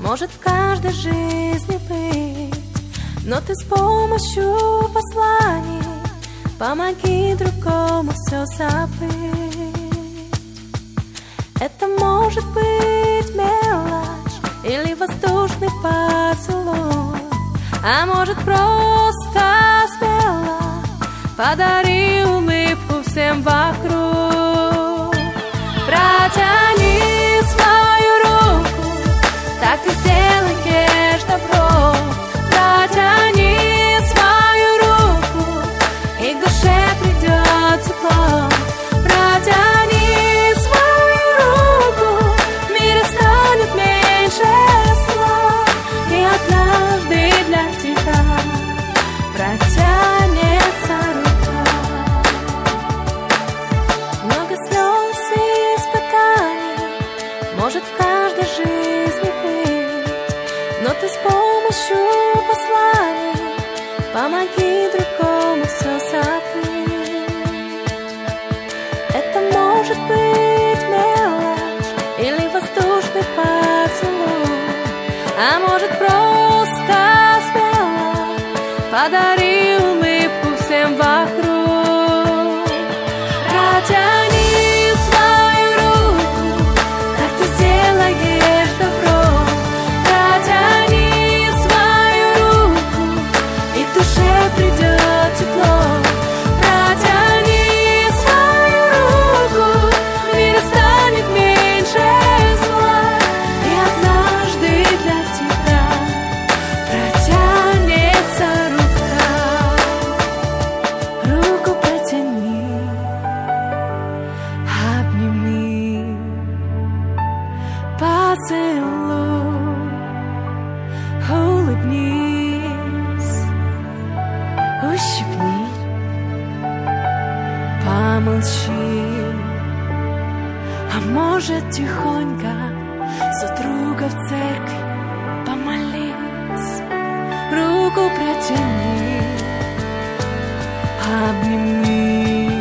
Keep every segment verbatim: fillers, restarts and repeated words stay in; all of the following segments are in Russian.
может в каждой жизни быть, но ты с помощью посланий помоги другому все забыть. Это может быть мелочь или воздушный поцелуй, а может просто смело подари улыбку всем вокруг. Протяни свою руку, так ты сделаешь добро. Протяни свою руку, и к душе придет тепло. Протяни свою руку, в мире станет меньше зла, и однажды для тебя протянется рука. Много слез и испытаний может в каждой жизни быть, но ты с помощью посланий помоги другому все забыть. Это может быть мелочь или воздушный поцелуй, а может просто смело подари улыбку всем вокруг. Протяни свою руку, так ты сделаешь добро. Протяни свою руку, и к душе придет тепло. Протяни свою руку, в мире станет меньше зла, и однажды для тебя протянется рука. Руку протяни, обними, поцелуй, улыбнись, ущипни, помолчи, а может тихонько супруга в церкви помолись. Руку протяни, обними,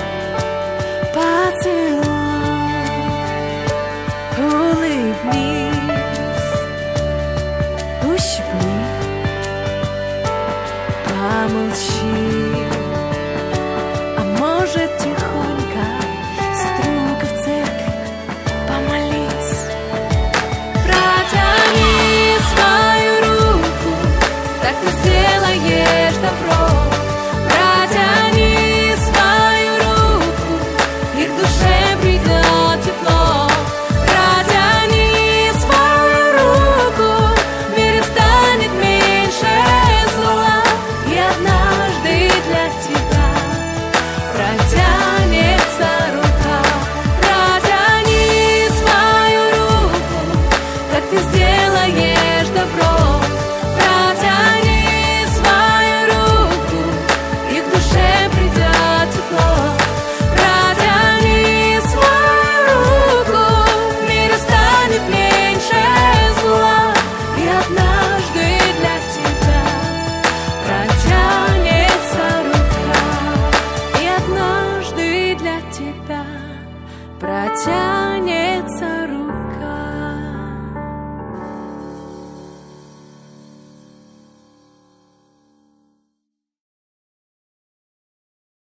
поцелуй, улыбнись, ущипни, помолчи.